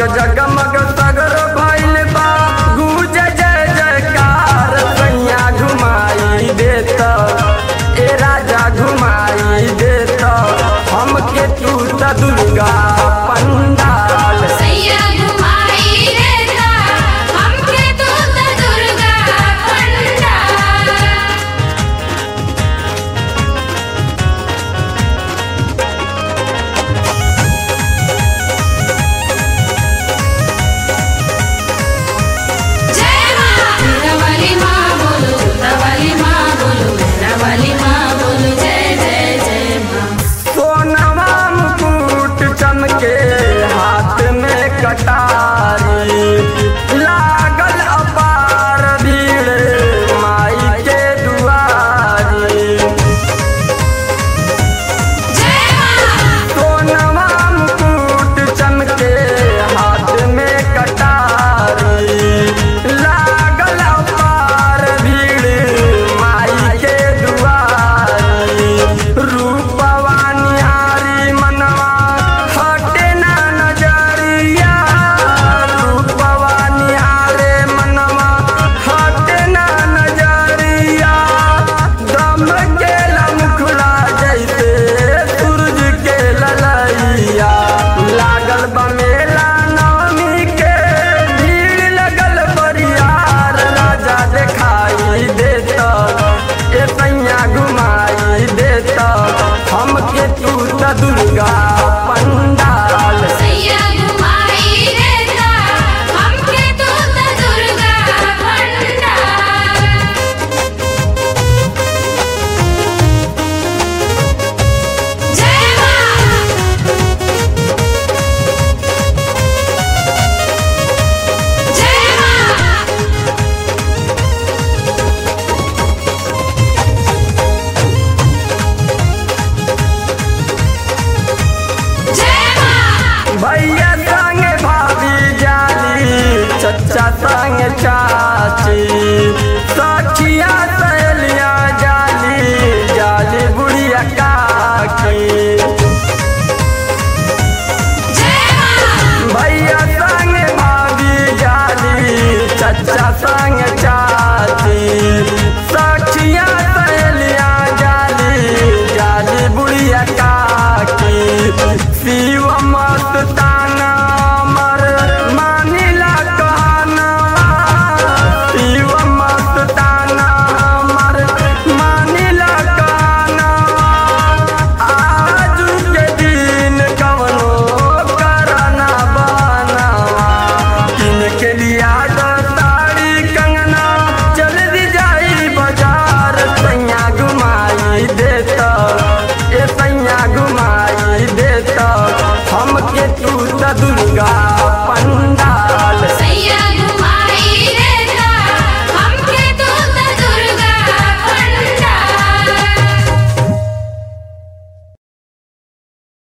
जगमग सगर भइल बा गूंज जय जयकार सैया घुमाई देता ए राजा घुमाई देता हमके तू त दुर्गा पंडाल सैया घुमाई देता हमके तू त दुर्गा पंडाल। जय मां शेरावाली मां बोलो जोतावाली मां बोलो मेहरावाली मां बोलो जय जय जय मां। सोनवा मुकुट चमके हाथ में कटारी लागल अपार भीड़ माई के दुआरी जय मां सोनवा मुकुट चमके हाथ में कटारी लागल अपार भीड़ माई के दुआरी रूपवा निहारी मनवा हटे ना नजरिया रूपवा निहारे मनवा हटे ना नजरिया दम के लमखुला जैसे सूरज के ललैया लागल बा मेला नवमी के भीड़ लगल बरियार राजा देखाई देता ए सैया घुमाई देता हमके तू त दुर्गा पंडाल सैया घुमाई देता हमके तू त दुर्गा पंडाल। जय मां जय मां जय मां। भैया संग भाभी जाली चचा संग चाची सखिया सहेलियां जाली जाली बुढ़िया काकी जय मां भैया संग भाभी जाली चचा संग चाची सखिया सहेलियां जाली जाली बुढ़िया काकी शिव मस्ताना मर मानिला कहना शिव मस्ताना मर मानिला कहना आज के दिन कवनो करना बना किन के लिया साड़ी कंगना चल दी जाई बाजार सैया घुमाई देता ए सैया घुमाई देता हमके तू त दुर्गा पंडाल